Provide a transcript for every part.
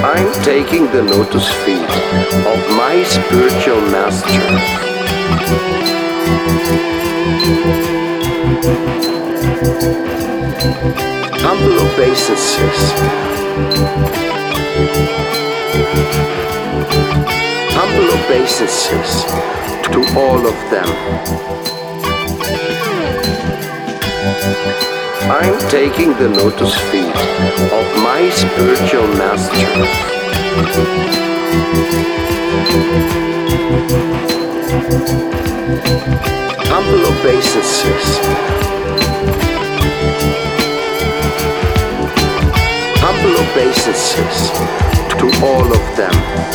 I'm taking the lotus feet of my spiritual master. Humble obeisances. Humble obeisances to all of them. I'm taking the lotus feet of my spiritual master. Humble obeisances. Humble obeisances to all of them.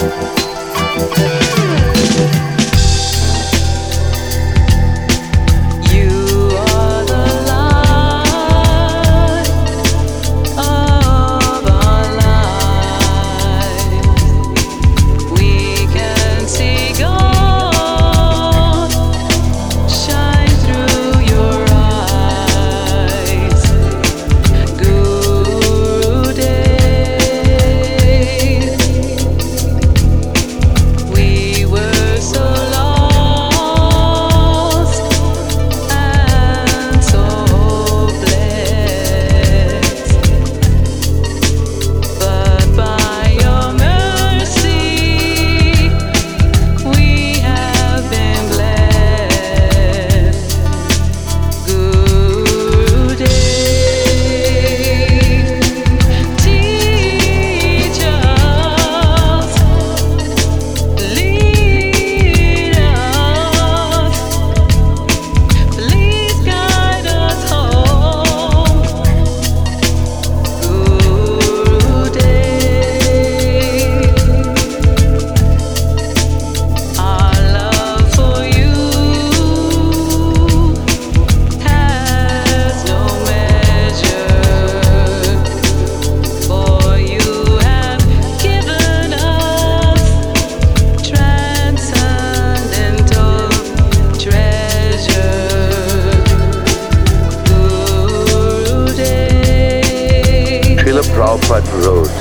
Prabhupada wrote,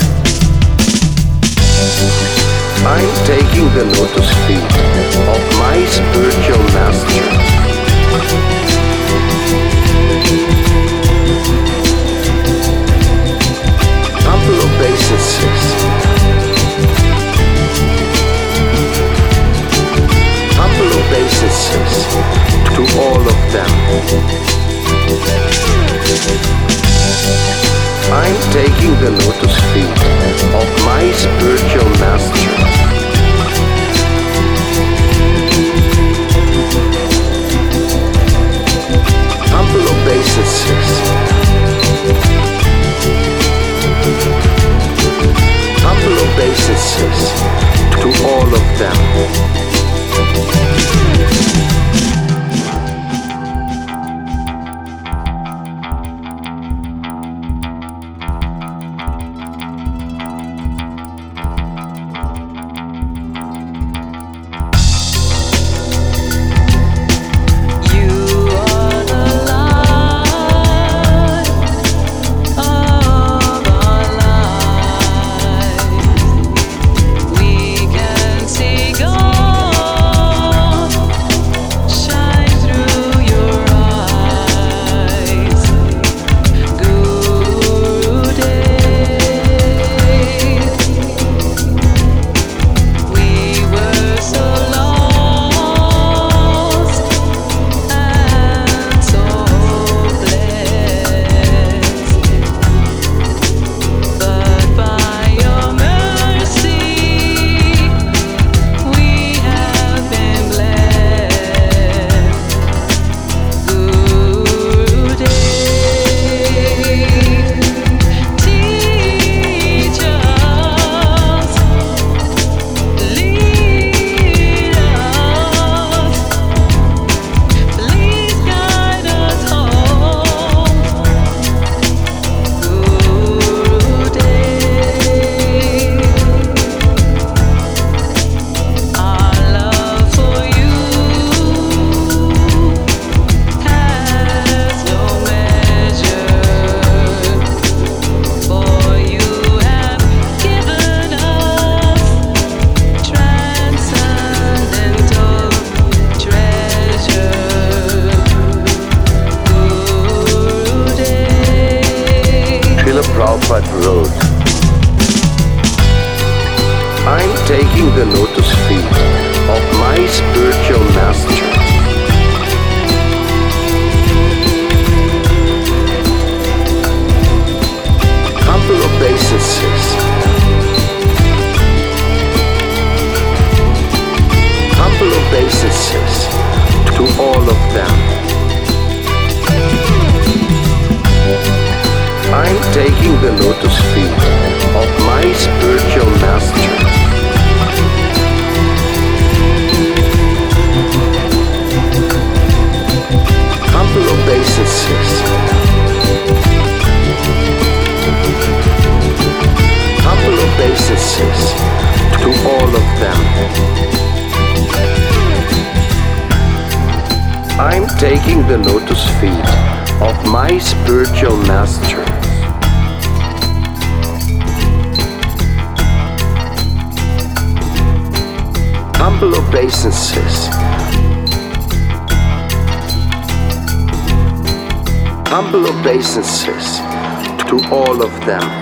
I'm taking the lotus feet of my spiritual master. Humble obeisances. Humble obeisances to all of them. I'm taking the lotus feet of my spiritual master. Humble obeisances. Humble obeisances to all of them. Prabhupada wrote, I'm taking the lotus feet of my spiritual master. Humble obeisances. Humble obeisances to all of them. I'm taking the lotus feet of my spiritual master. Humble obeisances. Humble obeisances to all of them. I'm taking the lotus feet of my spiritual master. Humble obeisances. Humble obeisances to all of them.